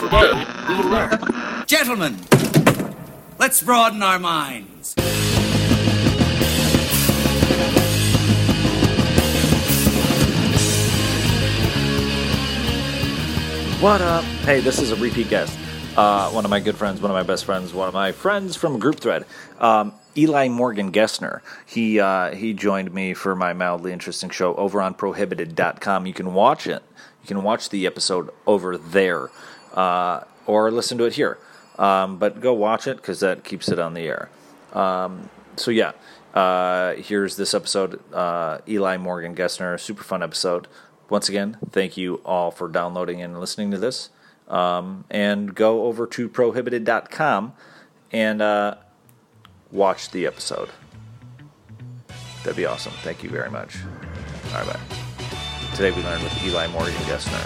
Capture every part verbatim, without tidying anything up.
Today, we learn. Gentlemen, let's broaden our minds. What up? Hey, this is a repeat guest. Uh, one of my good friends, one of my best friends, one of my friends from a group thread, um, Eli Morgan Gessner. He uh, he joined me for my mildly interesting show over on prohibited dot com. You can watch it. You can watch the episode over there uh, or listen to it here. Um, but go watch it because that keeps it on the air. Um, so yeah, uh, here's this episode. Uh, Eli Morgan Gessner, super fun episode. Once again, thank you all for downloading and listening to this. Um, and go over to prohibited dot com and uh, watch the episode. That'd be awesome. Thank you very much. All right, bye. Today we learned with Eli Morgan Gessner.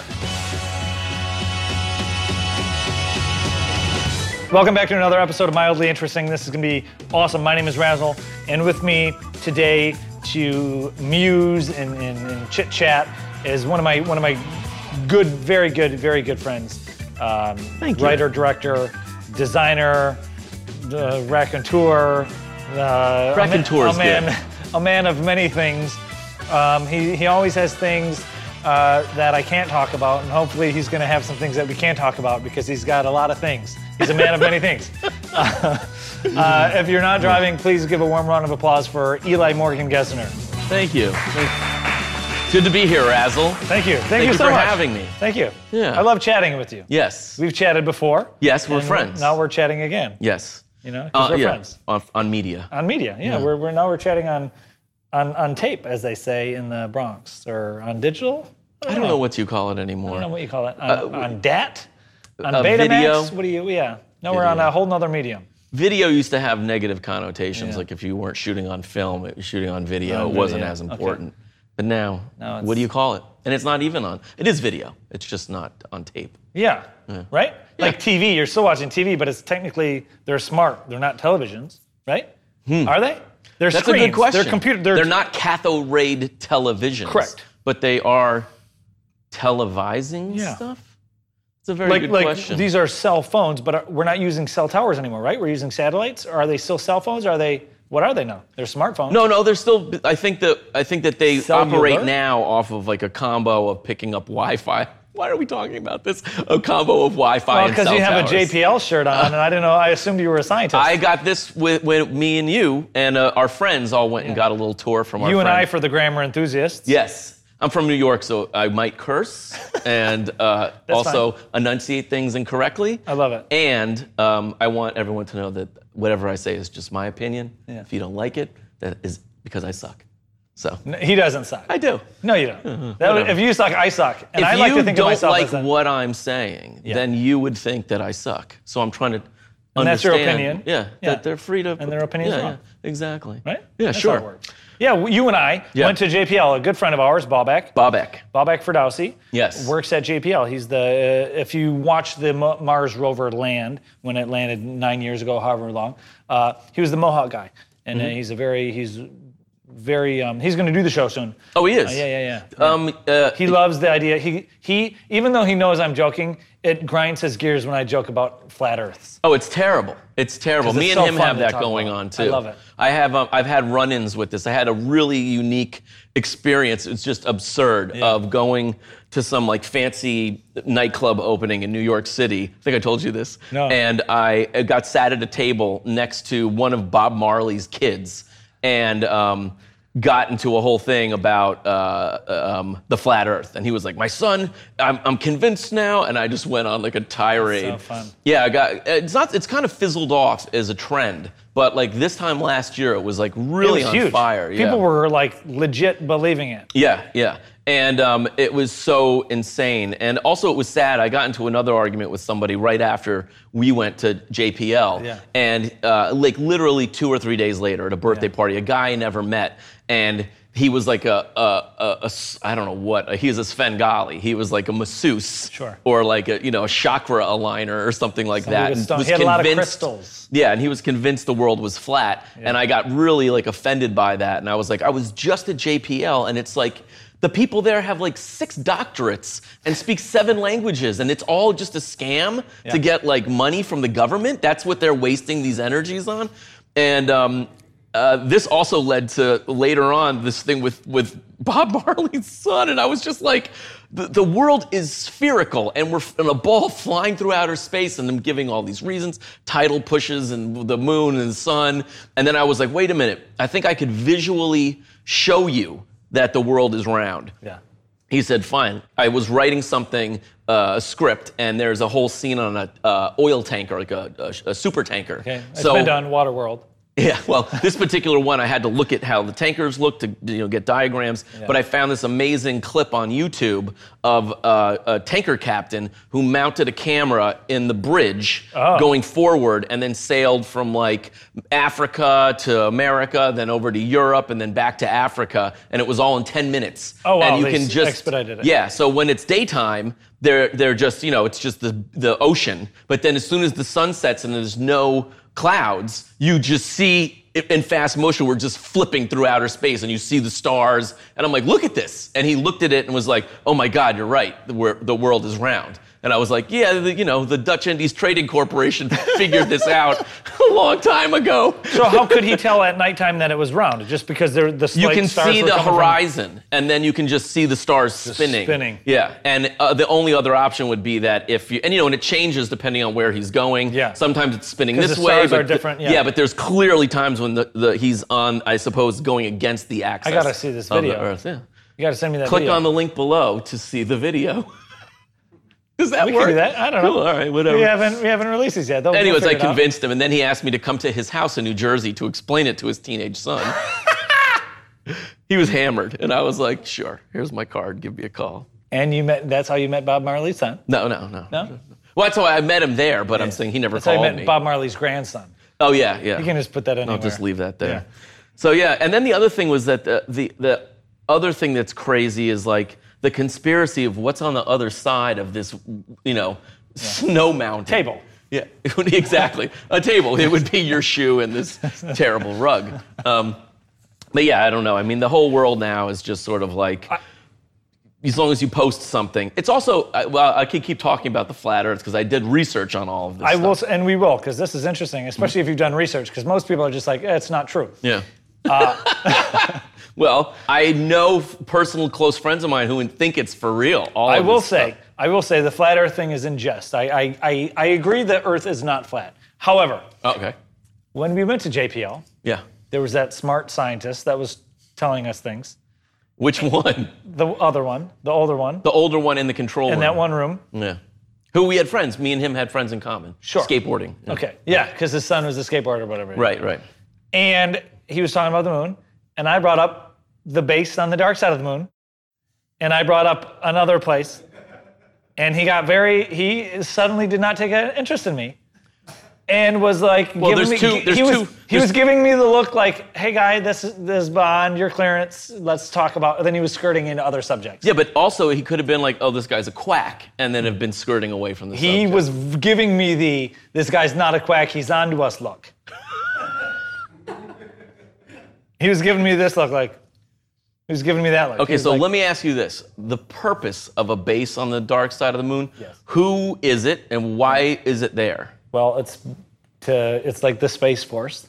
Welcome back to another episode of Mildly Interesting. This is going to be awesome. My name is Razzle, and with me today to muse and, and, and chit-chat is one of my one of my good, very good, very good friends. Um, Thank you. Writer, director, designer, the raconteur. Uh, Raconteur a, is a man, good. a man of many things. Um, he he always has things uh, that I can't talk about, and hopefully he's going to have some things that we can talk about because he's got a lot of things. He's a man of many things. Uh, uh, if you're not driving, please give a warm round of applause for Eli Morgan Gessner. Thank you. Thank- Good to be here, Razzle. Thank you. Thank, Thank you, you so for much. having me. Thank you. Yeah. I love chatting with you. Yes. We've chatted before. Yes, we're and friends. Now we're chatting again. Yes. You know, 'cause Uh, we're yeah. friends. On, on media. On media, yeah. Yeah. We're, we're now we're chatting on, on on tape, as they say in the Bronx, or on digital. I don't know what you call it anymore. I don't know what you call it. On, Uh, on D A T? On uh, Betamax? video? What do you? Yeah. No, we're on Video. a whole nother medium. Video used to have negative connotations, Yeah. like if you weren't shooting on film, it was shooting on video. On it wasn't video, as okay. important. But now, Now what do it's- you call it? And it's not even on. It is video. It's just not on tape. Yeah. Right? Like T V, you're still watching T V, but it's technically, they're smart. They're not televisions, right? Are they? They're That's screens. a good question. They're computer. They're, They're not cathode ray televisions. Correct. But they are televising Yeah. stuff? It's a very like good like question. these are cell phones, but are, we're not using cell towers anymore, right? We're using satellites. Or are they still cell phones? Or are they? What are they now? They're smartphones. No, no, they're still. I think that I think that they Cellular? operate now off of like a combo of picking up Wi-Fi. Why are we talking about this? A combo of Wi-Fi Well, and because cell you have towers. a J P L shirt on, and I didn't know. I assumed you were a scientist. I got this with, with me and you, and uh, our friends all went and got a little tour from our you and friend. I for the grammar enthusiasts. Yes. I'm from New York, so I might curse and uh, also fine. enunciate things incorrectly. I love it. And um, I want everyone to know that whatever I say is just my opinion. Yeah. If you don't like it, that is because I suck. So N- He doesn't suck. I do. No, you don't. That would- if you suck, I suck. And If I like you to think don't of myself like as a, what I'm saying, Yeah. then you would think that I suck. So I'm trying to And that's your understand. opinion. Yeah, Yeah. that they're free to. And their opinion's yeah, wrong. yeah, exactly. right? Yeah, That's sure. How it works. Yeah, w- you and I Yeah. went to J P L. A good friend of ours, Bobak. Bobek. Bobak Ferdowsi. Yes. Works at J P L. He's the, uh, if you watch the M- Mars rover land, when it landed nine years ago, however long, uh, he was the Mohawk guy. And Mm-hmm. uh, he's a very, he's very, um, he's going to do the show soon. Oh, he is. Uh, yeah, yeah, yeah. Um, uh, He loves the idea. He, he, even though he knows I'm joking, it grinds his gears when I joke about flat Earths. Oh, it's terrible. It's terrible. 'Cause Me it's and so him fun have to that talk going about. on too. I love it. I have. Um, I've had run-ins with this. I had a really unique experience. It's just absurd of going to some like fancy nightclub opening in New York City. I think I told you this. No. And I got sat at a table next to one of Bob Marley's kids, and. Um, got into a whole thing about uh, um, the flat Earth, and he was like, "My son, I'm, I'm convinced now," and I just went on like a tirade. So fun. Yeah, I got. It's not. It's kind of fizzled off as a trend, but like this time last year, it was like really it was on huge. fire. Yeah. People were like legit believing it. Yeah, yeah. And um, it was so insane. And also it was sad. I got into another argument with somebody right after we went to J P L. Yeah. And uh, like literally two or three days later at a birthday Yeah. party, a guy I never met. And he was like a, a, a, a s- I don't know what, he was a Svengali. He was like a masseuse. Sure. Or like a, you know, a chakra aligner or something like Somebody that. with and stone- was he had a lot of convinced- crystals. Yeah, and he was convinced the world was flat. And I got really like offended by that. And I was like, I was just at J P L and it's like, the people there have like six doctorates and speak seven languages, and it's all just a scam Yeah. to get like money from the government. That's what they're wasting these energies on. And um, uh, this also led to later on this thing with, with Bob Marley's son, and I was just like, the, the world is spherical, and we're in a ball flying through outer space, and them giving all these reasons, tidal pushes, and the moon and the sun. And then I was like, wait a minute, I think I could visually show you that the world is round. Yeah. He said, fine. I was writing something, uh, a script, and there's a whole scene on a uh, oil tanker, like a, a, a super tanker. Okay. It's So, been done. Waterworld. yeah, well, this particular one, I had to look at how the tankers look to you know, get diagrams, Yeah. but I found this amazing clip on YouTube of uh, a tanker captain who mounted a camera in the bridge Oh. going forward and then sailed from like Africa to America, then over to Europe, and then back to Africa, and it was all in ten minutes. Oh, wow, And you they can s- just expedited it. Yeah, so when it's daytime, they're they're just, you know, it's just the the ocean, but then as soon as the sun sets and there's no clouds, you just see it in fast motion, we're just flipping through outer space and you see the stars. And I'm like, look at this. And he looked at it and was like, oh my God, you're right. The, wor- the world is round. And I was like, yeah, the, you know, the Dutch Indies Trading Corporation figured this out a long time ago. So how could he tell at nighttime that it was round? Just because they're, the You slight can stars see were the coming from- horizon, and then you can just see the stars spinning. spinning. Yeah, and uh, the only other option would be that if you, and you know, and it changes depending on where he's going. Yeah. Sometimes it's spinning 'Cause this the way, stars but are different, th- yeah. but there's clearly times when the, the he's on, I suppose, going against the axis. I gotta see this of the video. Earth. Yeah. You got to send me that Click video. on the link below to see the video. Does that We work? can do that. I don't know. Cool. All right, whatever. We haven't we haven't released these yet. They'll- we'll Anyways, I figure it out. convinced him, and then he asked me to come to his house in New Jersey to explain it to his teenage son. He was hammered, and I was like, sure, here's my card, give me a call. And you met. That's how you met Bob Marley's son. No, no, no. No? Well, that's why I met him there, but I'm saying he never That's how you called met me. Bob Marley's grandson. Oh, yeah, yeah. You can just put that anywhere. I'll just leave that there. Yeah. So, yeah, and then the other thing was that the, the, the other thing that's crazy is like the conspiracy of what's on the other side of this, you know, snow mountain. Table. Yeah, exactly. A table. It would be your shoe and this terrible rug. Um, but yeah, I don't know. I mean, the whole world now is just sort of like, as long as you post something. It's also, I- well, I could keep talking about the flat Earth because I did research on all of this I stuff. will, s- and we will, because this is interesting, especially if you've done research. Because most people are just like, eh, it's not true. Yeah. Well, I know f- personal close friends of mine who think it's for real. All I of will this say, stuff. I will say, the flat Earth thing is in jest. I, I, I, I agree that Earth is not flat. However, Oh, okay. when we went to J P L, Yeah. there was that smart scientist that was telling us things. Which one? The other one, the older one, The older one in the control in room. that one room. Yeah. Who we had friends. Me and him had friends in common. Sure. Skateboarding. Yeah. Okay, yeah, because his son was a skateboarder or whatever. Right, right. And he was talking about the moon, and I brought up the base on the dark side of the moon, and I brought up another place, and he got very, he suddenly did not take an interest in me, and was like, Well, giving there's me, two- there's he was, two- he there's- was giving me the look like, hey guy, this is this is bond, your clearance, let's talk about, and then he was skirting into other subjects. Yeah, but also he could have been like, oh, this guy's a quack, and then have been skirting away from the He subject. was giving me the, this guy's not a quack, he's onto us look. He was giving me this look like, he was giving me that look. He Okay, was so like, let me ask you this. The purpose of a base on the dark side of the moon, Yes. who is it and why is it there? Well, it's to, it's like the Space Force.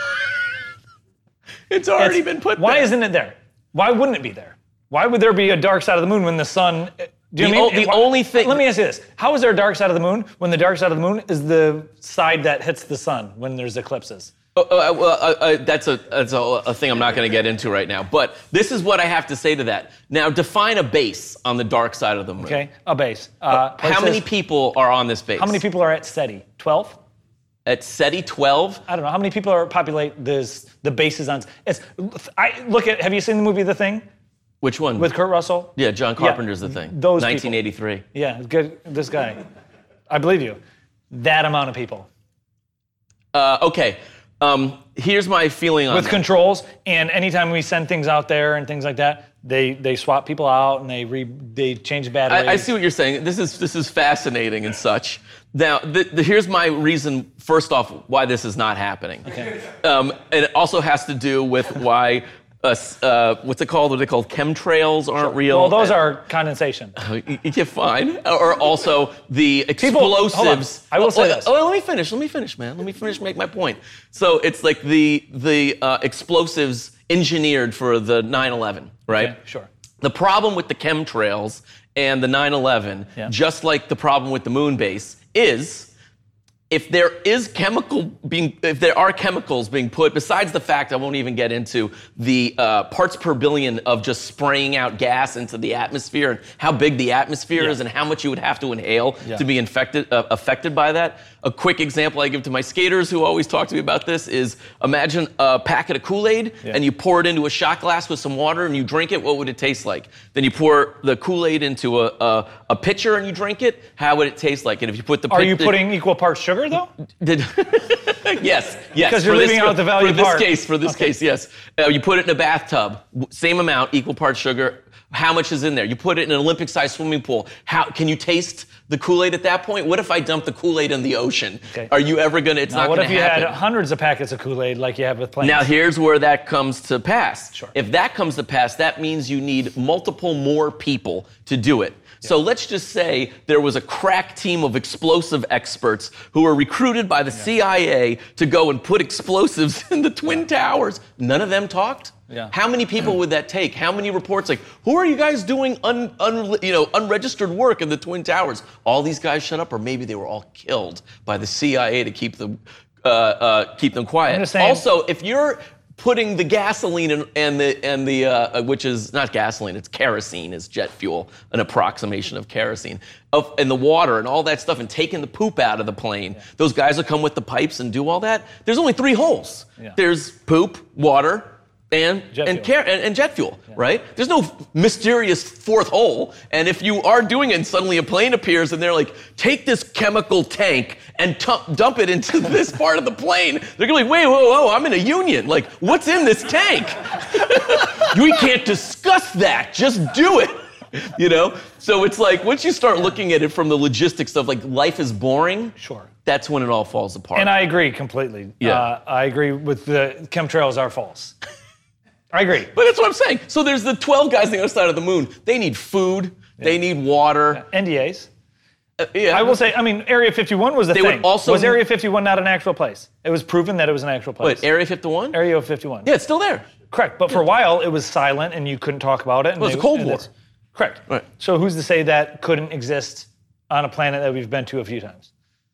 It's already It's- been put Why there. isn't it there? Why wouldn't it be there? Why would there be a dark side of the moon when the sun? Do you The mean o- the why- only thing- Let me ask you this: how is there a dark side of the moon when the dark side of the moon is the side that hits the sun when there's eclipses? Uh, uh, well, uh, uh, that's a that's a, a thing I'm not going to get into right now. But this is what I have to say to that. Now, define a base on the dark side of the moon. Okay, a base. Uh, How places- many people are on this base? How many people are at SETI? Twelve? At SETI twelve? I don't know. How many people are populate this the bases on? It's. I look at. Have you seen the movie The Thing Which one? with Kurt Russell? yeah, John Carpenter's The Thing. those people. nineteen eighty-three. Yeah, good. This guy. I believe you. That amount of people. Uh, okay. Um, here's my feeling on With that. controls, and anytime we send things out there and things like that, they they swap people out and they re, they change batteries. I, I see what you're saying. This is this is fascinating and such. Now, the, the, here's my reason. First off, why this is not happening. Okay. Um, and it also has to do with why. Uh, uh, what's it called? What are they called? Chemtrails aren't real. Well, those are condensation. Yeah, fine. Or also the explosives. Hold on. I will say oh, this. Oh, let me finish. Let me finish, man. Let me finish. Make my point. So it's like the the uh, explosives engineered for the nine eleven, right? Okay, sure. The problem with the chemtrails and the nine eleven, Yeah. just like the problem with the moon base, is if there is chemical being, if there are chemicals being put, besides the fact I won't even get into the uh, parts per billion of just spraying out gas into the atmosphere and how big the atmosphere Yeah. is and how much you would have to inhale Yeah. to be infected, uh, affected by that. A quick example I give to my skaters who always talk to me about this is imagine a packet of Kool-Aid Yeah. and you pour it into a shot glass with some water and you drink it. What would it taste like? Then you pour the Kool-Aid into a, a, a pitcher and you drink it. How would it taste like? And if you put the Are pit- you putting equal parts sugar though? Did, yes, yes. Because you're for this- leaving out the value For this part. case, for this Okay. case, yes. Uh, you put it in a bathtub, w- same amount, equal parts sugar. How much is in there? You put it in an Olympic-sized swimming pool. How can you taste the Kool-Aid at that point? What if I dump the Kool-Aid in the ocean? Okay. Are you ever gonna? It's Now, not what gonna if you happen. had hundreds of packets of Kool-Aid like you have with planes? Now here's where that comes to pass. Sure. If that comes to pass, that means you need multiple more people to do it. So let's just say there was a crack team of explosive experts who were recruited by the C I A to go and put explosives in the Twin Towers. None of them talked. Yeah. How many people would that take? How many reports like, who are you guys doing un, un, you know, unregistered work in the Twin Towers? All these guys shut up, or maybe they were all killed by the C I A to keep them uh, uh, keep them quiet. I'm just saying- Also, if you're putting the gasoline in, and the and the uh, which is not gasoline, it's kerosene, is jet fuel, an approximation of kerosene, of and the water and all that stuff, and taking the poop out of the plane. Yeah. Those guys will come with the pipes and do all that. There's only three holes. Yeah. There's poop, water, and Jet and, fuel. car- and and jet fuel, right? There's no mysterious fourth hole. And if you are doing it, and suddenly a plane appears, and they're like, take this chemical tank and tu- dump it into this part of the plane. They're gonna be like, wait, whoa, whoa, I'm in a union. Like, what's in this tank? We can't discuss that. Just do it. You know? So it's like, once you start looking at it from the logistics of like life is boring, Sure. that's when it all falls apart. And I agree completely. Yeah. Uh, I agree with the chemtrails are false. I agree. But that's what I'm saying. So there's the twelve guys on the other side of the moon. They need food. They need water. N D As. Uh, yeah. I will say, I mean, Area fifty-one was the They thing. would also- was Area fifty-one not an actual place? It was proven that it was an actual place. Wait, Area fifty-one? Area fifty-one. Yeah, it's still there. Correct. But for a while, it was silent and you couldn't talk about it. And Well, it's they- a Cold and War. it's- Correct. Right. So who's to say that couldn't exist on a planet that we've been to a few times?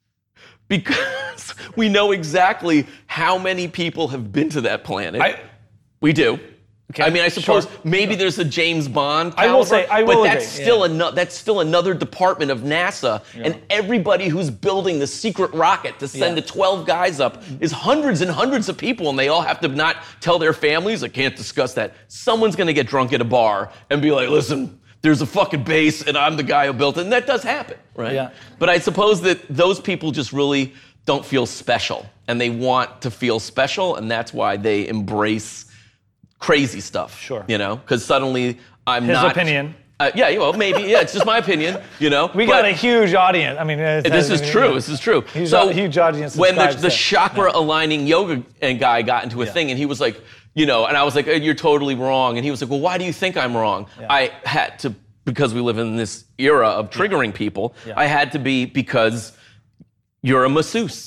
Because we know exactly how many people have been to that planet. I- we do. Okay, I mean, I suppose sure. maybe there's a James Bond I will caliber, say- I but will that's agree, still yeah. ano- that's still another department of NASA, and everybody who's building the secret rocket to send Yeah. the twelve guys up is hundreds and hundreds of people, and they all have to not tell their families. I can't discuss that. Someone's gonna get drunk at a bar and be like, "Listen, there's a fucking base, and I'm the guy who built it," and that does happen, right? Yeah. But I suppose that those people just really don't feel special, and they want to feel special, and that's why they embrace crazy stuff. Sure. You know, because suddenly I'm His not. opinion. Uh, yeah, well, maybe. Yeah, it's just my opinion. You know. We but got a huge audience. I mean, it's- This is I mean, true. you know, This is true. Huge, so huge audience. when the, subscribes the to- chakra aligning yoga and guy got into a Yeah. thing, and he was like, you know, and I was like, you're totally wrong, and he was like, well, why do you think I'm wrong? Yeah. I had to, because we live in this era of triggering people. Yeah. I had to be because you're a masseuse.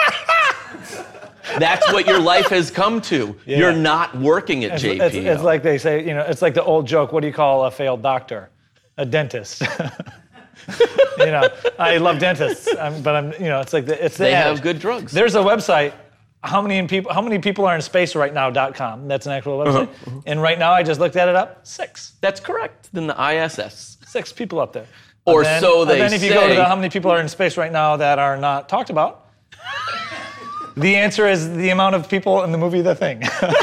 That's what your life has come to. Yeah. You're not working at It's, J P. it's, it's like they say, you know, it's like the old joke. What do you call a failed doctor? A dentist. You know, I love dentists, um, but I'm, you know, it's like the, it's the They adage. have good drugs. There's a website. How many in people? How many people are in space right now? Dot com. That's an actual website. Uh-huh. And right now, I just looked at it up. Six. That's correct. Then the I S S. Six people up there. Or And then- so they And then if you go to say. the how many people are in space right now that are not talked about, the answer is the amount of people in the movie The Thing.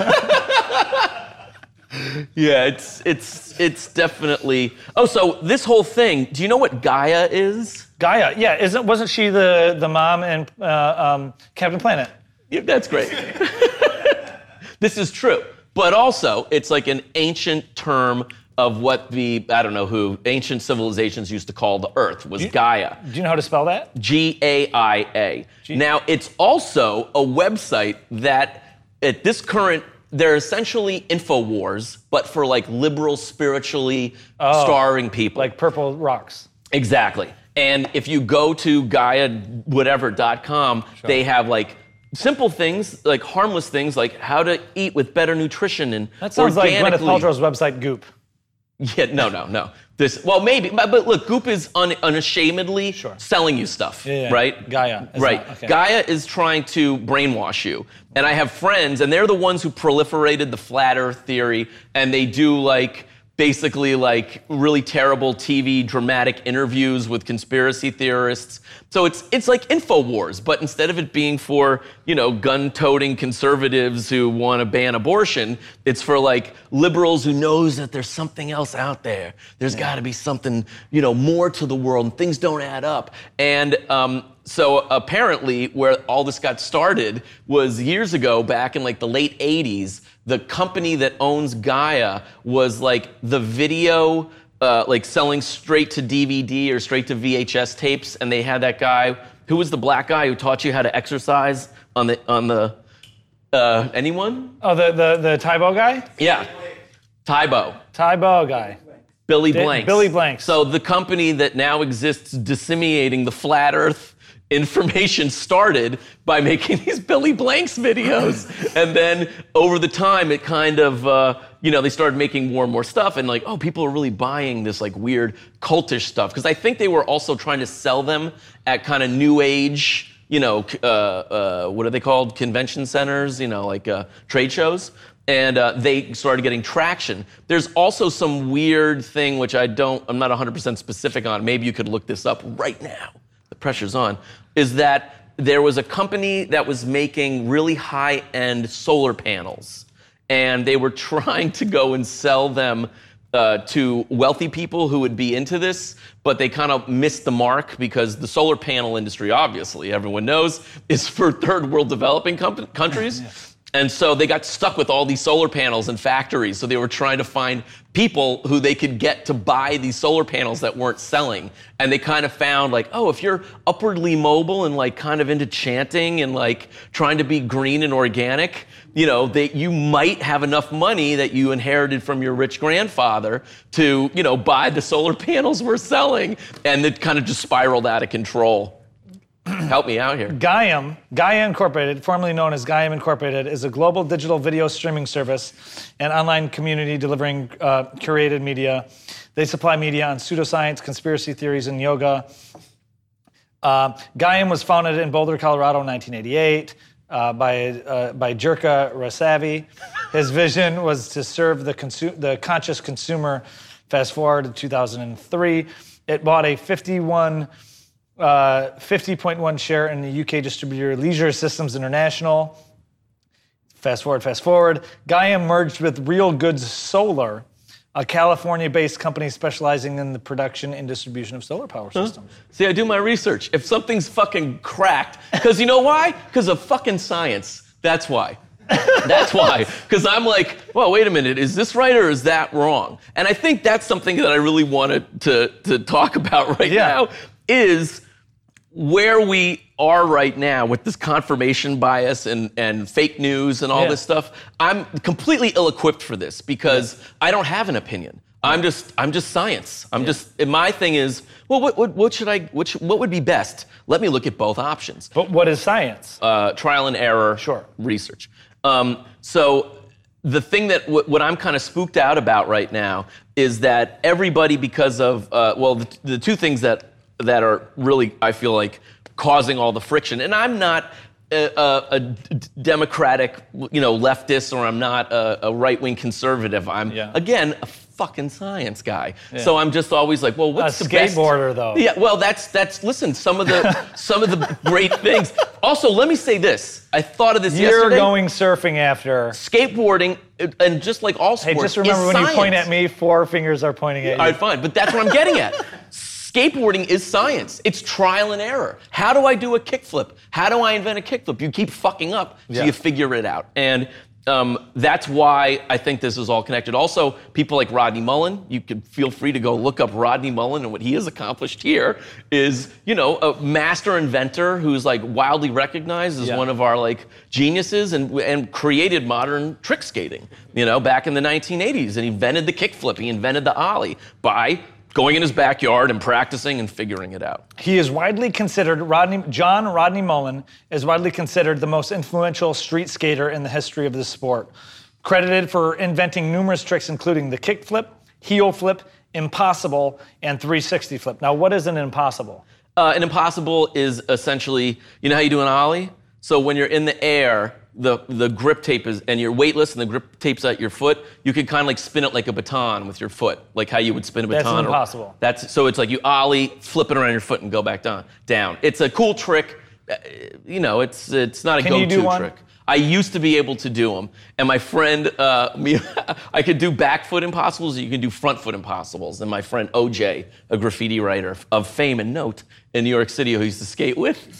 Yeah, it's it's it's definitely. Oh, so this whole thing. Do you know what Gaia is? Gaia, yeah, isn't wasn't she the the mom in uh, um, Captain Planet? Yeah, that's great. This is true. But also, it's like an ancient term of what the, I don't know who, ancient civilizations used to call the earth, was do you, Gaia. Do you know how to spell that? G A I A. G- now, it's also a website that, at this current, they're essentially InfoWars, but for like liberal, spiritually oh, starring people. Like Purple Rocks. Exactly. And if you go to Gaia whatever dot com, sure. they have like simple things, like harmless things, like how to eat with better nutrition and that sounds like Gwyneth Paltrow's website, Goop. Yeah, no, no, no. This, well, maybe, but, but look, Goop is un, unashamedly sure. selling you stuff, yeah, yeah. right? Gaia. Right. Not, okay. Gaia is trying to brainwash you. And I have friends, and they're the ones who proliferated the flat earth theory, and they do like, basically like really terrible T V dramatic interviews with conspiracy theorists. So it's it's like InfoWars, but instead of it being for, you know, gun-toting conservatives who want to ban abortion, it's for like liberals who knows that there's something else out there. There's yeah. got to be something, you know, more to the world, and things don't add up. And um, so apparently where all this got started was years ago, back in like the late eighties, the company that owns Gaia was like the video, uh, like selling straight to D V D or straight to V H S tapes, and they had that guy who was the black guy who taught you how to exercise on the on the uh, anyone? Oh, the the the Tybo guy? Yeah, Tybo. Tybo guy. Billy Did, Blanks. Billy Blanks. So the company that now exists disseminating the flat Earth information started by making these Billy Blanks videos. And then over the time, it kind of, uh, you know, they started making more and more stuff, and like, oh, people are really buying this like weird cultish stuff. Because I think they were also trying to sell them at kind of new age, you know, uh, uh, what are they called? Convention centers, you know, like uh, trade shows. And uh, they started getting traction. There's also some weird thing, which I don't, I'm not one hundred percent specific on. Maybe you could look this up right now. The pressure's on. Is that there was a company that was making really high-end solar panels, and they were trying to go and sell them uh, to wealthy people who would be into this, but they kind of missed the mark because the solar panel industry, obviously, everyone knows, is for third world developing com- countries. Yeah. And so they got stuck with all these solar panels in factories. So they were trying to find people who they could get to buy these solar panels that weren't selling. And they kind of found like, oh, if you're upwardly mobile and like kind of into chanting and like trying to be green and organic, you know, they, you might have enough money that you inherited from your rich grandfather to, you know, buy the solar panels we're selling. And it kind of just spiraled out of control. Help me out here. Gaiam, Gaia Incorporated, formerly known as Gaiam Incorporated, is a global digital video streaming service and online community delivering uh, curated media. They supply media on pseudoscience, conspiracy theories, and yoga. Uh, Gaiam was founded in Boulder, Colorado in nineteen eighty-eight uh, by, uh, by Jirka Rasavi. His vision was to serve the, consu- the conscious consumer. Fast forward to two thousand three. It bought a fifty-one... Uh, fifty point one share in the U K distributor Leisure Systems International. Fast forward, fast forward. Gaia merged with Real Goods Solar, a California-based company specializing in the production and distribution of solar power systems. Huh? See, I do my research. If something's fucking cracked, because you know why? Because of fucking science. That's why. That's why. Because I'm like, well, wait a minute, is this right or is that wrong? And I think that's something that I really wanted to, to talk about right yeah. now, is where we are right now with this confirmation bias and, and fake news and all yeah. this stuff. I'm completely ill-equipped for this because yeah. I don't have an opinion. I'm just I'm just science. I'm yeah. just and my thing is, well, what, what what should I which what would be best? Let me look at both options. But what is science? Uh, trial and error sure. research. Um, so the thing that w- what I'm kind of spooked out about right now is that everybody, because of uh, well, the, the two things that that are really, I feel like, causing all the friction. And I'm not a, a, a democratic, you know, leftist, or I'm not a, a right-wing conservative. I'm, yeah. again, a fucking science guy. Yeah. So I'm just always like, well, what's a the best? Skateboarder, though. Yeah, well, that's, that's listen, some of the some of the great things. Also, let me say this. I thought of this You're yesterday. You're going surfing after. Skateboarding, and just like all sports, Hey, just remember when science. You point at me, four fingers are pointing at you. All right, fine, but that's what I'm getting at. skateboarding is science. It's trial and error. How do I do a kickflip? How do I invent a kickflip? You keep fucking up, so Yeah. you figure it out. And um, that's why I think this is all connected. Also, people like Rodney Mullen, you can feel free to go look up Rodney Mullen, and what he has accomplished here is, you know, a master inventor who's like wildly recognized as Yeah. one of our like geniuses and, and created modern trick skating, you know, back in the nineteen eighties, and he invented the kickflip, he invented the ollie by going in his backyard and practicing and figuring it out. He is widely considered, Rodney, John Rodney Mullen is widely considered the most influential street skater in the history of the sport. Credited for inventing numerous tricks, including the kick flip, heel flip, impossible, and three sixty flip. Now, what is an impossible? Uh, an impossible is essentially, you know how you do an ollie? So when you're in the air, the, the grip tape is, and you're weightless and the grip tape's at your foot, you can kind of like spin it like a baton with your foot, like how you would spin a That's baton. an or- impossible. That's, so it's like you ollie, flip it around your foot and go back down. down. It's a cool trick. Uh, You know, it's it's not a Can you go-to do one? trick. I used to be able to do them, and my friend, uh, me, I could do back foot impossibles, you can do front foot impossibles. And my friend O J, a graffiti writer of fame and note in New York City who I used to skate with,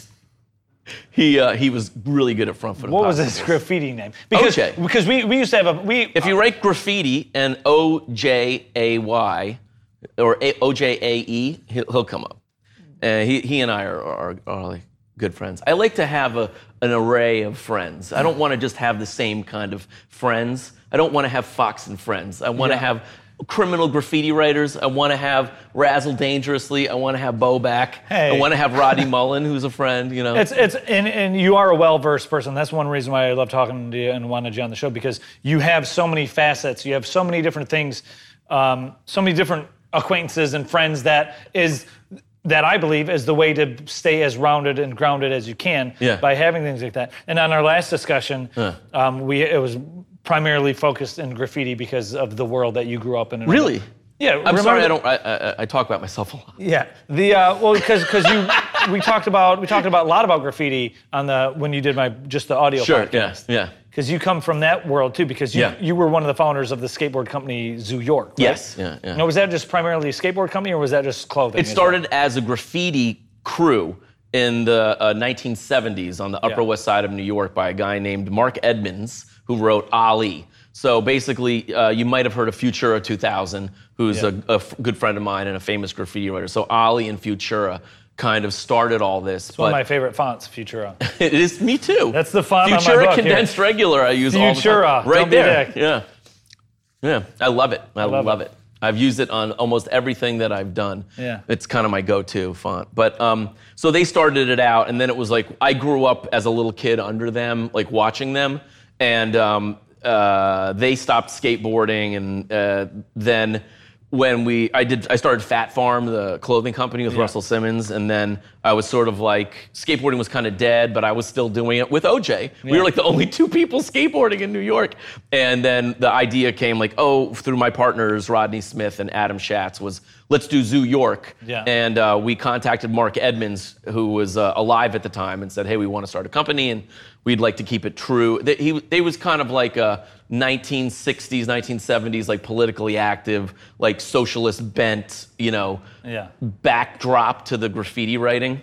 he uh, he was really good at front foot What was impossibles. his graffiti name? Because, O J. Because we, we used to have a, we, If you write graffiti and O J A Y, or A- O J A E, he'll, he'll come up. Uh, he, he and I are, are, are like good friends. I like to have a, an array of friends. I don't want to just have the same kind of friends. I don't want to have Fox and Friends. I want to Yeah. have criminal graffiti writers. I want to have Razzle Dangerously. I want to have Bo back. Hey. I want to have Rodney Mullen, who's a friend, you know. It's it's and, and you are a well-versed person. That's one reason why I love talking to you and wanted you on the show, because you have so many facets. You have so many different things, um, so many different acquaintances and friends that is that I believe is the way to stay as rounded and grounded as you can Yeah. by having things like that. And on our last discussion, Yeah. um, we it was primarily focused in graffiti because of the world that you grew up in. And Really? Yeah. I'm remember sorry, I the- don't. I, I, I talk about myself a lot. Yeah, the uh, well, because because you we talked about we talked about a lot about graffiti on the when you did my just the audio Sure. podcast. Yeah. Yeah. Because you come from that world too. Because you Yeah. you were one of the founders of the skateboard company Zoo York. Right? Yes. Yeah. Yeah. Now, was that just primarily a skateboard company, or was that just clothing? It as started as a graffiti crew in the uh, nineteen seventies on the Upper Yeah. West Side of New York by a guy named Mark Edmonds, who wrote Ali. So basically, uh, you might have heard of Futura two thousand, who's Yeah. a, a f- good friend of mine and a famous graffiti writer. So Ali and Futura kind of started all this. It's one of my favorite fonts, Futura. it is me too. That's the font on my Futura book here. condensed regular. I use all the Futura, time. Right don't be there. dick. Yeah, yeah. I love it. I, love love, it. it. I've used it on almost everything that I've done. Yeah. It's kind of my go-to font. But um, so they started it out, and then it was like I grew up as a little kid under them, like watching them, and um, uh, they stopped skateboarding, and uh, then when we, I did, I started Fat Farm, the clothing company with Yeah. Russell Simmons, and then I was sort of like, skateboarding was kind of dead, but I was still doing it with O J. We Yeah. were like the only two people skateboarding in New York. And then the idea came like, oh, through my partners, Rodney Smith and Adam Schatz, was let's do Zoo York. Yeah. And uh, we contacted Mark Edmonds, who was uh, alive at the time, and said, hey, we want to start a company, and we'd like to keep it true. They, he, they was kind of like a nineteen sixties, nineteen seventies, like politically active, like socialist bent, you know, Yeah. backdrop to the graffiti writing.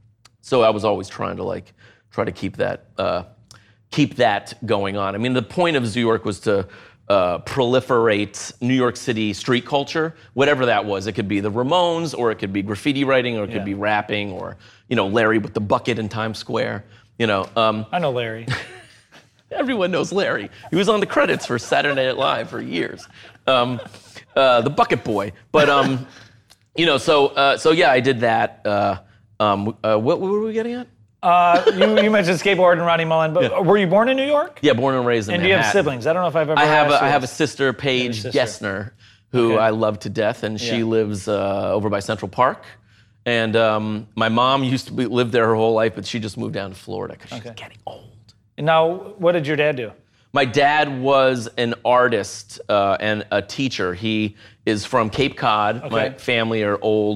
So I was always trying to like try to keep that uh, keep that going on. I mean, the point of Zoo York was to uh, proliferate New York City street culture, whatever that was. It could be the Ramones, or it could be graffiti writing, or it could Yeah. be rapping, or you know, Larry with the bucket in Times Square. You know, um, I know Larry. everyone knows Larry. He was on the credits for Saturday Night Live for years. Um, uh, the Bucket Boy. But, um, you know, so uh, so yeah, I did that. Uh, um, uh, what, what were we getting at? Uh, you, you mentioned skateboard and Rodney Mullen, but Yeah. were you born in New York? Yeah, born and raised in And do you have Manhattan. siblings? I don't know if I've ever I have asked a, you I have a this. sister, Paige sister. Gessner, who Okay. I love to death, and she Yeah. lives uh, over by Central Park. And um, my mom used to be, live there her whole life, but she just moved down to Florida because she's Okay. getting old. And now, what did your dad do? My dad was an artist uh, and a teacher. He is from Cape Cod. My Okay. family are old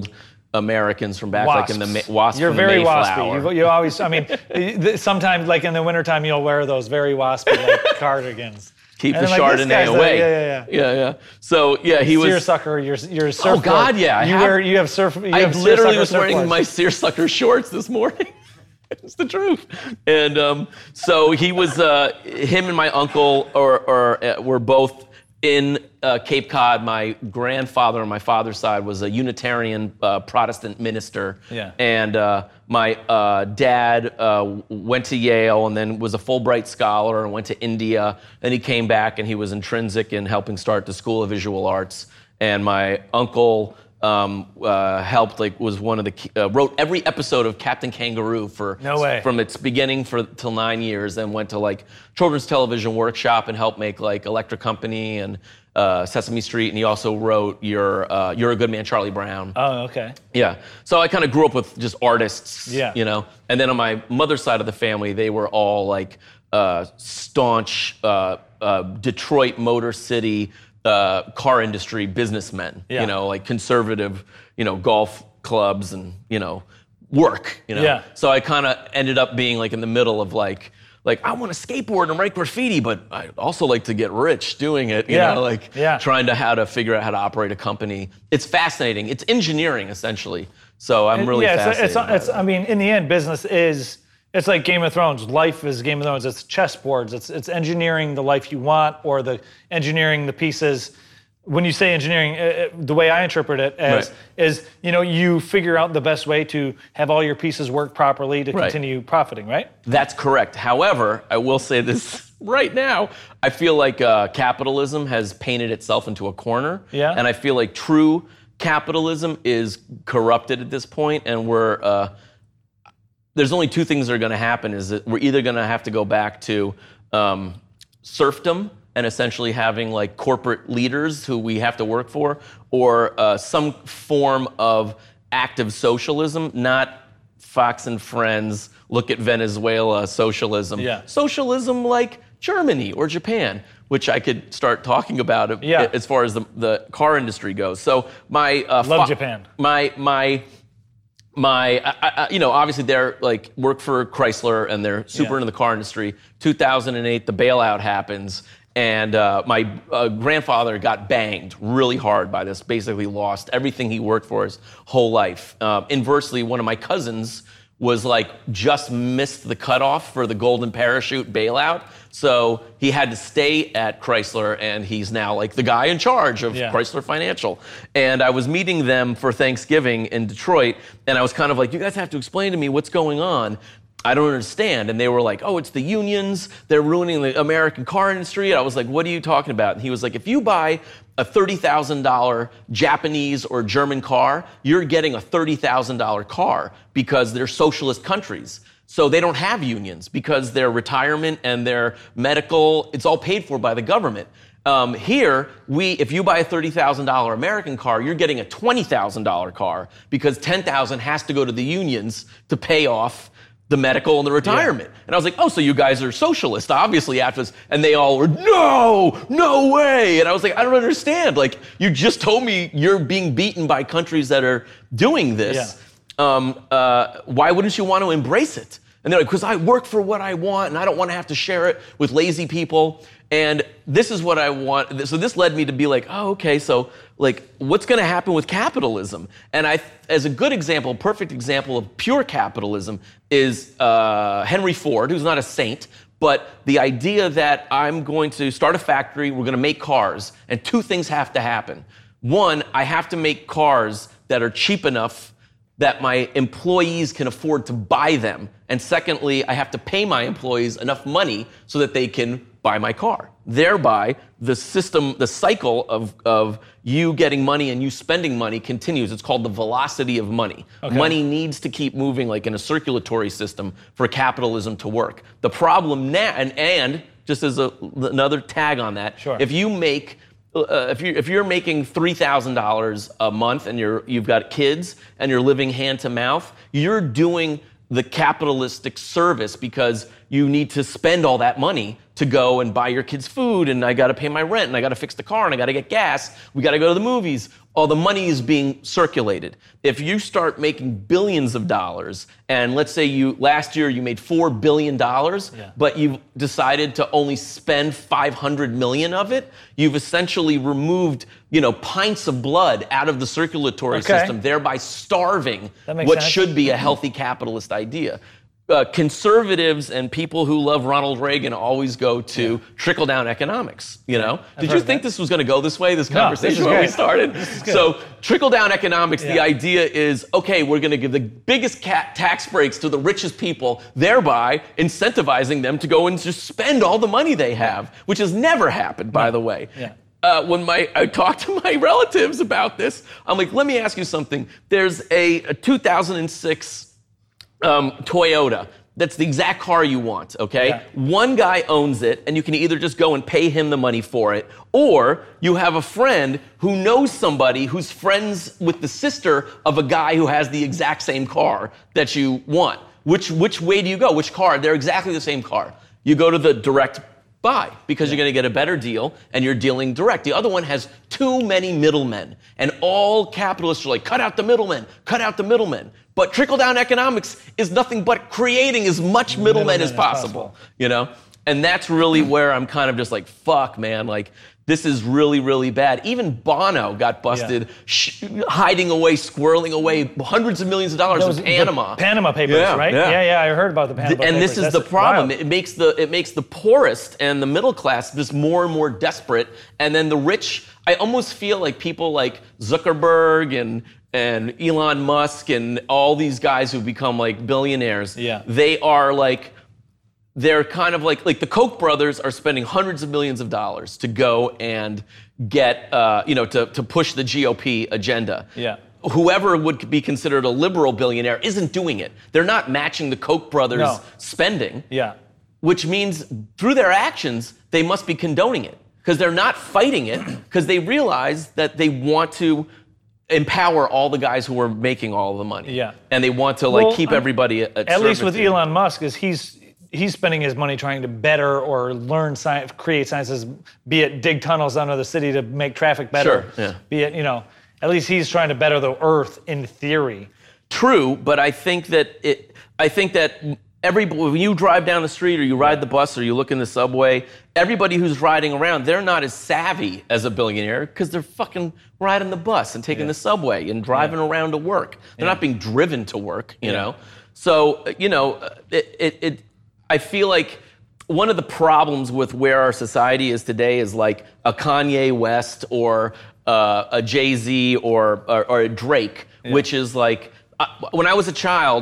Americans from back Wasps. like in the Ma- wasp You're from the very Mayflower. waspy. You, you always, I mean, th- sometimes like in the wintertime, you'll wear those very waspy like cardigans. Keep And the then, like, this Chardonnay guy's away. the- yeah, yeah, yeah. yeah, yeah. So yeah, he was. Seersucker, your your surfboard. God, yeah, I You have- wear, you have surf. You I have literally seersucker was wearing surfboards. my seersucker shorts this morning. It's the truth. And um, so he was, uh, him and my uncle or, or, uh, were both in uh, Cape Cod. My grandfather on my father's side was a Unitarian uh, Protestant minister. Yeah. And uh, my uh, dad uh, went to Yale and then was a Fulbright scholar and went to India. Then he came back and he was intrinsic in helping start the School of Visual Arts. And my uncle um, uh, helped, like, was one of the, uh, wrote every episode of Captain Kangaroo for, No way. from its beginning for till nine years, then went to like Children's Television Workshop and helped make like Electric Company and uh, Sesame Street. And he also wrote your uh, You're a Good Man, Charlie Brown. Oh, okay. Yeah. So I kind of grew up with just artists, Yeah. you know. And then on my mother's side of the family, they were all like uh, staunch uh, uh, Detroit Motor City uh, car industry businessmen, Yeah. you know, like conservative, you know, golf clubs and, you know, work, you know. Yeah. So I kind of ended up being like in the middle of like, like I want to skateboard and write graffiti, but I also like to get rich doing it, you Yeah. know, like Yeah. trying to how to figure out how to operate a company. It's fascinating. It's engineering essentially. So I'm really yeah, fascinated. it's, it's, by it's, that. I mean, in the end, business is, it's like Game of Thrones. Life is Game of Thrones. It's chessboards. It's it's engineering the life you want, or the engineering the pieces. When you say engineering, uh, uh, the way I interpret it as Right. is, you know, you figure out the best way to have all your pieces work properly to Right. continue profiting, right? That's correct. However, I will say this right now. I feel like uh, capitalism has painted itself into a corner. Yeah. And I feel like true capitalism is corrupted at this point, and we're uh, there's only two things that are going to happen. Is that we're either going to have to go back to um, serfdom and essentially having like corporate leaders who we have to work for, or uh, some form of active socialism, not Fox and Friends, look at Venezuela socialism. Yeah. Socialism like Germany or Japan, which I could start talking about Yeah. as far as the, the car industry goes. So my uh, Love fa- Japan. My my my I, I, you know, obviously they're like work for Chrysler and they're super Yeah. into the car industry. two thousand eight, the bailout happens. And uh, my uh, grandfather got banged really hard by this, basically lost everything he worked for his whole life. Uh, inversely, one of my cousins was like just missed the cutoff for the golden parachute bailout. So he had to stay at Chrysler, and he's now like the guy in charge of Yeah. Chrysler Financial. And I was meeting them for Thanksgiving in Detroit, and I was kind of like, you guys have to explain to me what's going on. I don't understand. And they were like, oh, it's the unions. They're ruining the American car industry. And I was like, what are you talking about? And he was like, if you buy a thirty thousand dollars Japanese or German car, you're getting a thirty thousand dollars car because they're socialist countries. So they don't have unions because their retirement and their medical, it's all paid for by the government. Um, here, we, if you buy a thirty thousand dollars American car, you're getting a twenty thousand dollars car because ten thousand dollars has to go to the unions to pay off the medical and the retirement. And I was like, oh, so you guys are socialist, obviously, after this. And they all were, no, no way. And I was like, I don't understand. Like, you just told me you're being beaten by countries that are doing this. Um, uh, why wouldn't you want to embrace it? And they're like, because I work for what I want and I don't want to have to share it with lazy people. And this is what I want. So this led me to be like, oh, okay, so like, what's going to happen with capitalism? And I, as a good example, perfect example of pure capitalism is uh, Henry Ford, who's not a saint, but the idea that I'm going to start a factory, we're going to make cars, and two things have to happen. One, I have to make cars that are cheap enough that my employees can afford to buy them. And secondly, I have to pay my employees enough money so that they can buy my car. Thereby, the system, the cycle of, of you getting money and you spending money continues. It's called the velocity of money. Okay. Money needs to keep moving like in a circulatory system for capitalism to work. The problem now, and, and just as a, another tag on that, Sure. if you make Uh, if you if you're making three thousand dollars a month and you're you've got kids and you're living hand to mouth, you're doing the capitalistic service because you need to spend all that money to go and buy your kids food, and I got to pay my rent, and I got to fix the car, and I got to get gas. We got to go to the movies. All the money is being circulated. If you start making billions of dollars, and let's say you last year you made four billion dollars, yeah. but you've decided to only spend five hundred million of it, you've essentially removed, you know, pints of blood out of the circulatory okay. system, thereby starving That makes what sense. should be a healthy capitalist idea. Uh, conservatives and people who love Ronald Reagan always go to yeah. trickle-down economics, you know? I've Did you think that. this was going to go this way, this conversation no, this when we good. started? This is good. So trickle-down economics, yeah. the idea is, okay, we're going to give the biggest ca- tax breaks to the richest people, thereby incentivizing them to go and just spend all the money they have, which has never happened, by no. the way. Yeah. Uh, when my I talked to my relatives about this, I'm like, let me ask you something. There's a, a two thousand six um, Toyota. That's the exact car you want, okay? Yeah. One guy owns it, and you can either just go and pay him the money for it, or you have a friend who knows somebody who's friends with the sister of a guy who has the exact same car that you want. Which which way do you go? Which car? They're exactly the same car. You go to the direct buy because yeah. you're going to get a better deal, and you're dealing direct. The other one has too many middlemen, and all capitalists are like, cut out the middlemen, cut out the middlemen. But trickle-down economics is nothing but creating as much middlemen, middlemen as, possible, as possible, you know? And that's really where I'm kind of just like, fuck, man, like, this is really, really bad. Even Bono got busted yeah. sh- hiding away, squirreling away hundreds of millions of dollars in Panama. Panama Papers, yeah, right? Yeah. yeah, yeah, I heard about the Panama the, and Papers. this is That's the problem. wild. It makes the it makes the poorest and the middle class just more and more desperate. And then the rich, I almost feel like people like Zuckerberg and and Elon Musk and all these guys who've become like billionaires, yeah. they are like, they're kind of like, like the Koch brothers are spending hundreds of millions of dollars to go and get, uh, you know, to, to push the G O P agenda. Yeah. Whoever would be considered a liberal billionaire isn't doing it. They're not matching the Koch brothers' No. spending, Yeah. which means through their actions, they must be condoning it because they're not fighting it because they realize that they want to empower all the guys who are making all the money. Yeah. And they want to like Well, keep everybody at, At least with servitude. Elon Musk, is he's he's spending his money trying to better or learn science, create sciences, be it dig tunnels under the city to make traffic better. Sure, yeah. Be it, you know, at least he's trying to better the earth in theory. True, but I think that it. I think that every when you drive down the street or you ride the bus or you look in the subway, everybody who's riding around, they're not as savvy as a billionaire because they're fucking riding the bus and taking Yeah. the subway and driving Yeah. around to work. They're Yeah. not being driven to work, you Yeah. know. So you know, it, it. It. I feel like one of the problems with where our society is today is like a Kanye West or uh, a Jay-Z or, or or a Drake, Yeah. which is like uh, when I was a child.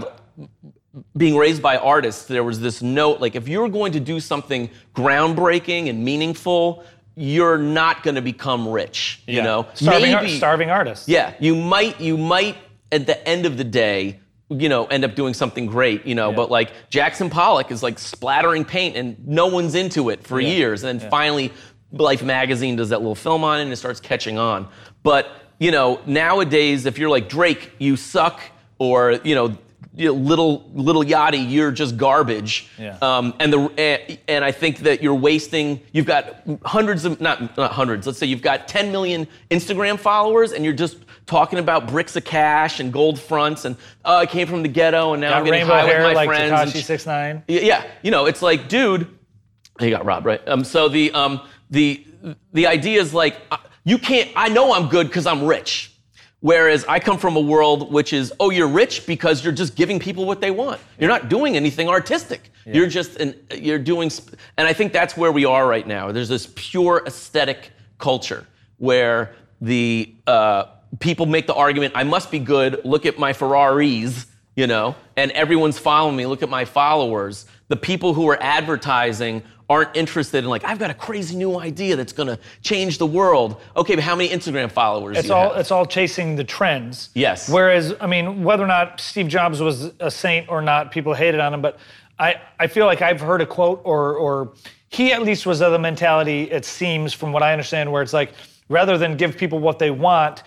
Being raised by artists, there was this note, like if you're going to do something groundbreaking and meaningful, you're not going to become rich, you Yeah. know? Starving, ar- Maybe, starving artists. yeah, you might, you might at the end of the day, you know, end up doing something great, you know, Yeah. but like Jackson Pollock is like splattering paint and no one's into it for Yeah. years. And then Yeah. finally Life magazine does that little film on it and it starts catching on. But, you know, nowadays, if you're like Drake, you suck, or, you know, you know, little little Yachty, you're just garbage. Yeah. Um, and the and, and I think that you're wasting. You've got hundreds of not not hundreds. Let's say you've got ten million Instagram followers, and you're just talking about bricks of cash and gold fronts, and oh, I came from the ghetto, and now Got I'm getting rainbow high hair with my like friends. Tekashi and six nine. yeah, you know, it's like, dude, he got robbed, right? Um, so the um the the idea is like, uh, you can't. I know I'm good because I'm rich. Whereas I come from a world which is, oh, you're rich because you're just giving people what they want. You're not doing anything artistic. Yeah. You're just, an, you're doing, sp- and I think that's where we are right now. There's this pure aesthetic culture where the uh, people make the argument, I must be good, look at my Ferraris, you know, and everyone's following me, look at my followers. The people who are advertising aren't interested in like, I've got a crazy new idea that's gonna change the world. Okay, but how many Instagram followers It's do you all have? it's all chasing the trends. Yes. Whereas, I mean, whether or not Steve Jobs was a saint or not, people hated on him. But I, I feel like I've heard a quote, or or he at least was of the mentality, it seems, from what I understand, where it's like, rather than give people what they want,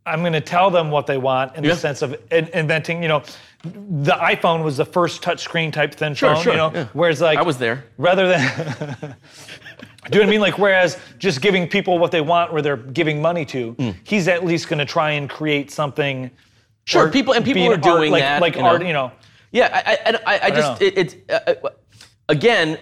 I'm going to tell them what they want in Yeah. the sense of in- inventing, you know, the iPhone was the first touchscreen type thin Sure, phone, sure, you know, yeah. whereas like I was there. rather than do you know what I mean? Like whereas just giving people what they want where they're giving money to, Mm. he's at least going to try and create something. Sure, or people and people be are an art- doing like, that. like you art, know. you know. Yeah, I, I, I, I just know. it, it's uh, uh, again,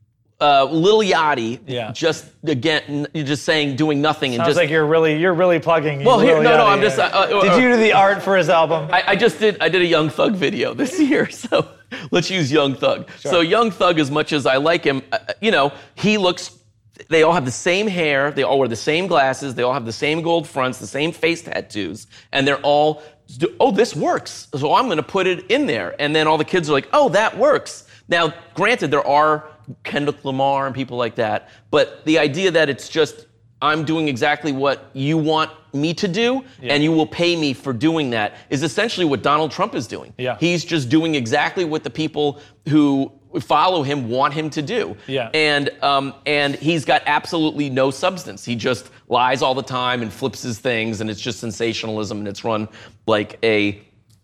uh, Lil Yachty. Yeah. Just again, you're just saying doing nothing and Sounds just. like you're really you're really plugging. Well, here- Lil no, no, Yachty, I'm just, yeah. uh, uh, Did uh, you do the art for his album? I, I just did. I did a Young Thug video this year, so let's use Young Thug. So Young Thug, as much as I like him, uh, you know, he looks. They all have the same hair. They all wear the same glasses. They all have the same gold fronts, the same face tattoos, and they're all. Oh, this works. So I'm going to put it in there, and then all the kids are like, "Oh, that works." Now, granted, there are Kendrick Lamar and people like that, but the idea that it's just I'm doing exactly what you want me to do, Yeah. and you will pay me for doing that is essentially what Donald Trump is doing. Yeah. He's just doing exactly what the people who follow him want him to do. Yeah. And um, and he's got absolutely no substance. He just lies all the time and flips his things, and it's just sensationalism, and it's run like a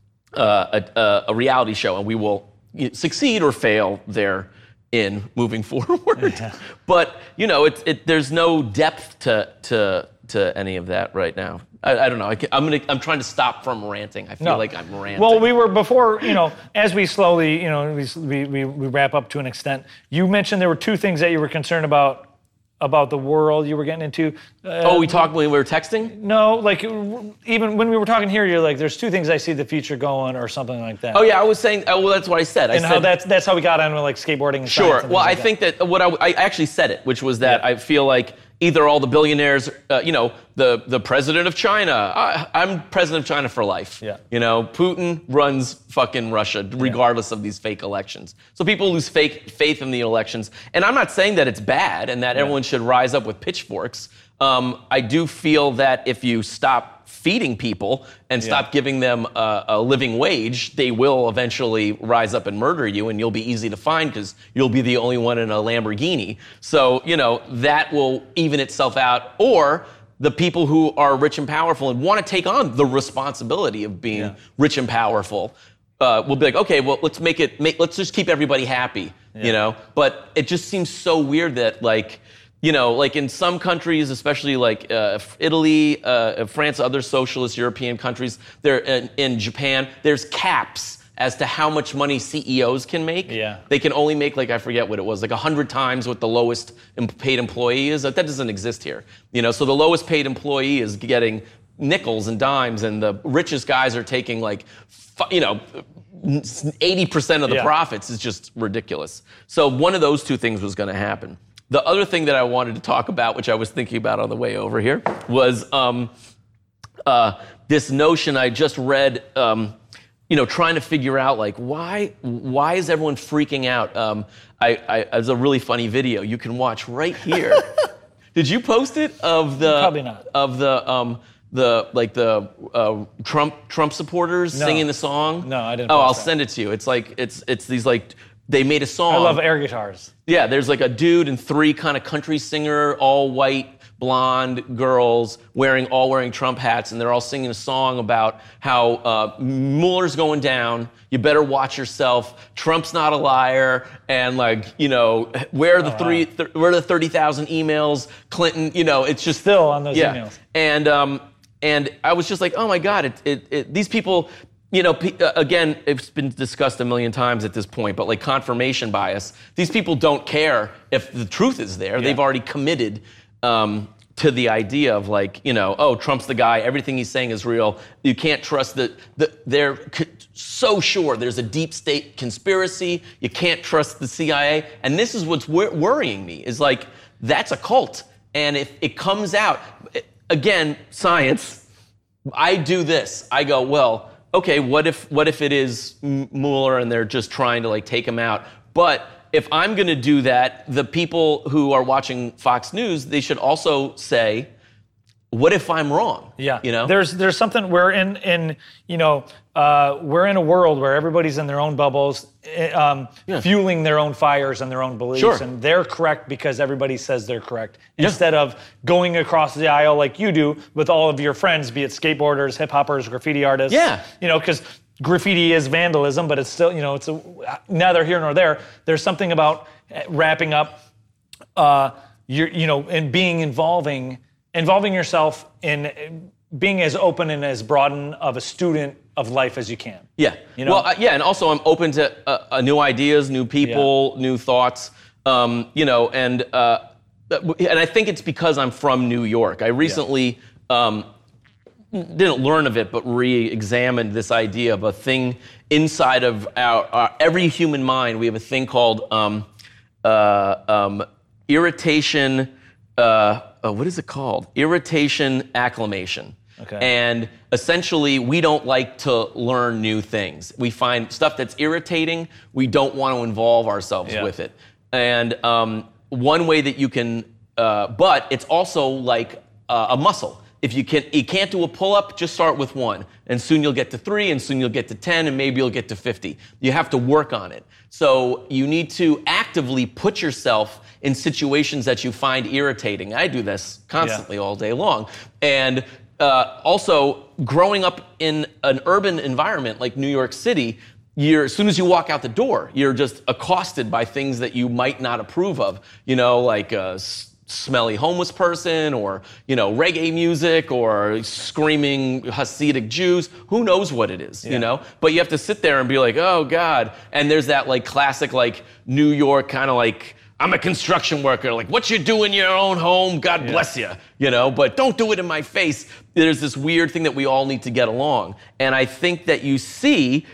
uh, a, a reality show, and we will succeed or fail there in moving forward. Yeah. But you know, it, it there's no depth to to to any of that right now. I, I don't know. I can, I'm gonna. I'm trying to stop from ranting. I feel No. like I'm ranting. Well, we were before, you know, as we slowly, you know, we, we, we wrap up to an extent. You mentioned there were two things that you were concerned about about the world you were getting into. Uh, oh, we talked when we were texting. No, like even when we were talking here, you're like, there's two things I see the future going or something like that. Oh yeah, I was saying. Oh, well, that's what I said. I And said, how that's that's how we got on with like skateboarding and Sure. science and Well, things I like think that what I, I actually said it, which was that Yeah. I feel like either all the billionaires, uh, you know, the the president of China, I, I'm president of China for life. Yeah. You know, Putin runs fucking Russia, regardless of these fake elections. So people lose fake faith in the elections, and I'm not saying that it's bad and that everyone should rise up with pitchforks. Um, I do feel that if you stop feeding people and stop giving them a, a living wage, they will eventually rise up and murder you, and you'll be easy to find because you'll be the only one in a Lamborghini. So, you know, that will even itself out. Or the people who are rich and powerful and want to take on the responsibility of being Yeah. rich and powerful uh, will be like, okay, well, let's make it, make, let's just keep everybody happy, you know? But it just seems so weird that, like, you know, like in some countries, especially like uh, Italy, uh, France, other socialist European countries, there in, in Japan, there's caps as to how much money C E Os can make. Yeah. They can only make, like, I forget what it was, like a hundred times what the lowest em- paid employee is. Like, that doesn't exist here. You know, so the lowest paid employee is getting nickels and dimes, and the richest guys are taking like, fu- you know, eighty percent of the Yeah. profits. Is just ridiculous. So one of those two things was going to happen. The other thing that I wanted to talk about, which I was thinking about on the way over here, was um, uh, this notion I just read. Um, you know, trying to figure out like why why is everyone freaking out? Um, I, I there's a really funny video you can watch right here. Did you post it of the Probably not. of the um, the like the uh, Trump Trump supporters No. singing the song? No, I didn't Oh, post I'll that. send it to you. It's like it's it's these like they made a song. I love air guitars. Yeah, there's like a dude and three kind of country singer, all white, blonde girls wearing all wearing Trump hats, and they're all singing a song about how uh, Mueller's going down. You better watch yourself. Trump's not a liar, and like you know, where are the three, th- where are the thirty thousand emails? Clinton, you know, it's just Still on those yeah. emails. And um, and I was just like, oh my God, it, it, it, these people. You know, pe- uh, again, it's been discussed a million times at this point, but like confirmation bias, these people don't care if the truth is there. They've already committed um, to the idea of like, you know, oh, Trump's the guy, everything he's saying is real. You can't trust that. The, they're c- so sure there's a deep state conspiracy. You can't trust the C I A. And this is what's wor- worrying me is like, that's a cult. And if it comes out, again, science, I do this. I go, well, okay, what if what if it is M- Mueller and they're just trying to like take him out? But if I'm going to do that, the people who are watching Fox News, they should also say, what if I'm wrong? Yeah, You know? there's there's something we're in in you know uh, we're in a world where everybody's in their own bubbles, eh, um, Yeah. fueling their own fires and their own beliefs, Sure. and they're correct because everybody says they're correct. Instead of going across the aisle like you do with all of your friends, be it skateboarders, hip hoppers, graffiti artists. Yeah. you know, because graffiti is vandalism, but it's still you know it's a, neither here nor there. There's something about wrapping up, uh, your you know, and being involving. Involving yourself in being as open and as broadened of a student of life as you can. Yeah. You know? Well, uh, yeah, and also I'm open to uh, uh, new ideas, new people, new thoughts. Um, you know, and uh, and I think it's because I'm from New York. I recently um, didn't learn of it, but re-examined this idea of a thing inside of our, our every human mind. We have a thing called um, uh, um, irritation. Uh, uh, what is it called? Irritation acclimation. Okay. And essentially, we don't like to learn new things. We find stuff that's irritating, we don't want to involve ourselves Yeah. with it. And um, one way that you can, uh, but it's also like uh, a muscle. If you can, you can't do a pull-up, just start with one, and soon you'll get to three, and soon you'll get to ten, and maybe you'll get to fifty. You have to work on it. So you need to actively put yourself in situations that you find irritating. I do this constantly Yeah. all day long, and uh, also growing up in an urban environment like New York City. You're, as soon as you walk out the door, you're just accosted by things that you might not approve of. You know, like a s- smelly homeless person, or you know, reggae music, or screaming Hasidic Jews. Who knows what it is? You know, but you have to sit there and be like, oh God. And there's that like classic like New York kind of like, I'm a construction worker. Like, what you do in your own home, God bless you. You know, but don't do it in my face. There's this weird thing that we all need to get along, and I think that you see.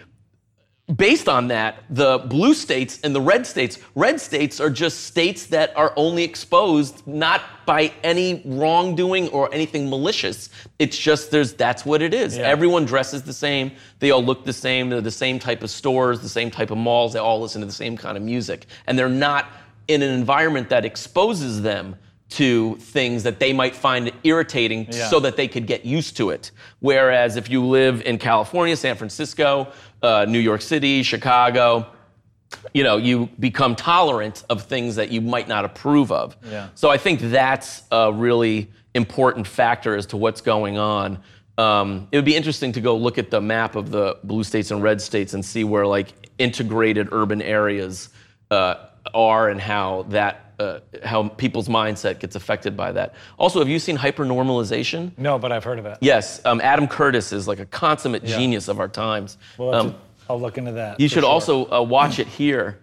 Based on that, the blue states and the red states, red states are just states that are only exposed not by any wrongdoing or anything malicious. It's just there's that's what it is. Yeah. Everyone dresses the same. They all look the same. They're the same type of stores, the same type of malls. They all listen to the same kind of music. And they're not in an environment that exposes them to things that they might find irritating Yeah. so that they could get used to it. Whereas if you live in California, San Francisco, uh, New York City, Chicago, you know, you become tolerant of things that you might not approve of. Yeah. So I think that's a really important factor as to what's going on. Um, it would be interesting to go look at the map of the blue states and red states and see where like integrated urban areas uh, are and how that Uh, how people's mindset gets affected by that. Also, have you seen hypernormalization? No, but I've heard of it. Yes, um, Adam Curtis is like a consummate Yeah. genius of our times. Well, Um, I'll look into that. you for should sure. also uh, watch it here.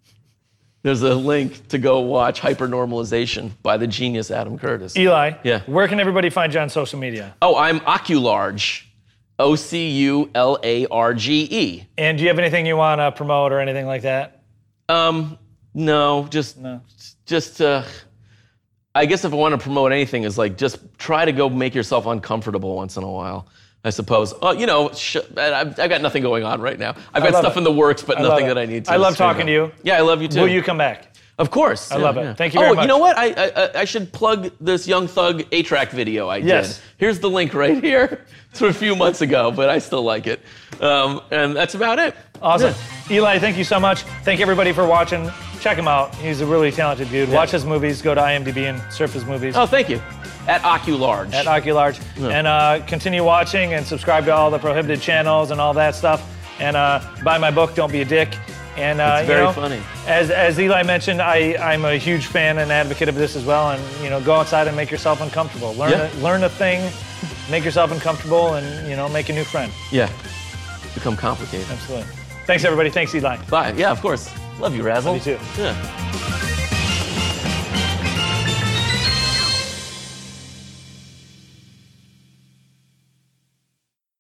There's a link to go watch Hypernormalization by the genius Adam Curtis. Eli, Yeah. where can everybody find you on social media? Oh, I'm Ocularge, O C U L A R G E. And do you have anything you want to promote or anything like that? Um, no, just, No. just, uh, I guess if I want to promote anything is like, just try to go make yourself uncomfortable once in a while, I suppose. Oh, you know, sh- I've, I've got nothing going on right now. I've got love stuff it. in the works, but I love nothing it. that I need to. I love straighten talking to out. you. Yeah, I love you too. Will you come back? Of course. I love it. Thank you very oh, much. you know what? I, I I should plug this Young Thug A-Track video I Yes. did. Here's the link right here. It's from a few months ago, but I still like it. Um, and that's about it. Awesome. Eli, thank you so much. Thank everybody for watching. Check him out. He's a really talented dude. Watch his movies. Go to IMDb and surf his movies. Oh, thank you. At Ocularge. At Ocularge. And uh, continue watching and subscribe to all the prohibited channels and all that stuff. And uh, buy my book, Don't Be a Dick. And uh, It's very you know, funny. As as Eli mentioned, I I'm a huge fan and advocate of this as well. And you know, go outside and make yourself uncomfortable. Learn Yeah. a, learn a thing, make yourself uncomfortable, and you know, make a new friend. Yeah. Become complicated. Absolutely. Thanks everybody. Thanks Eli. Bye. Yeah, of course. Love you, Razzle. Love you too. Yeah.